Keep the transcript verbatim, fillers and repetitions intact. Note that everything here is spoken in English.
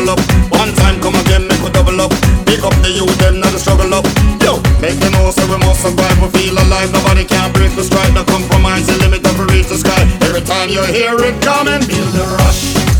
bubble up. One time come again, make we double up. Pick up the youth, them not the struggle up. Yo, make them know so we must survive. We feel alive, nobody can break the stride. No compromise, the limit of reach the sky. Every time you hear it coming, feel the rush.